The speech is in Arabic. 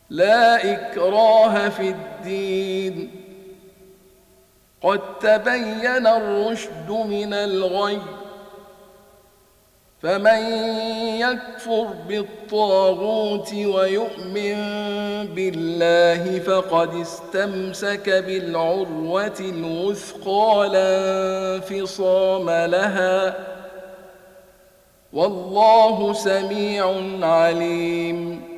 لا إكراه في الدين، قد تبين الرشد من الغي، فمن يكفر بالطاغوت ويؤمن بالله فقد استمسك بالعروة الوثقى لا انفصام لها، والله سميع عليم.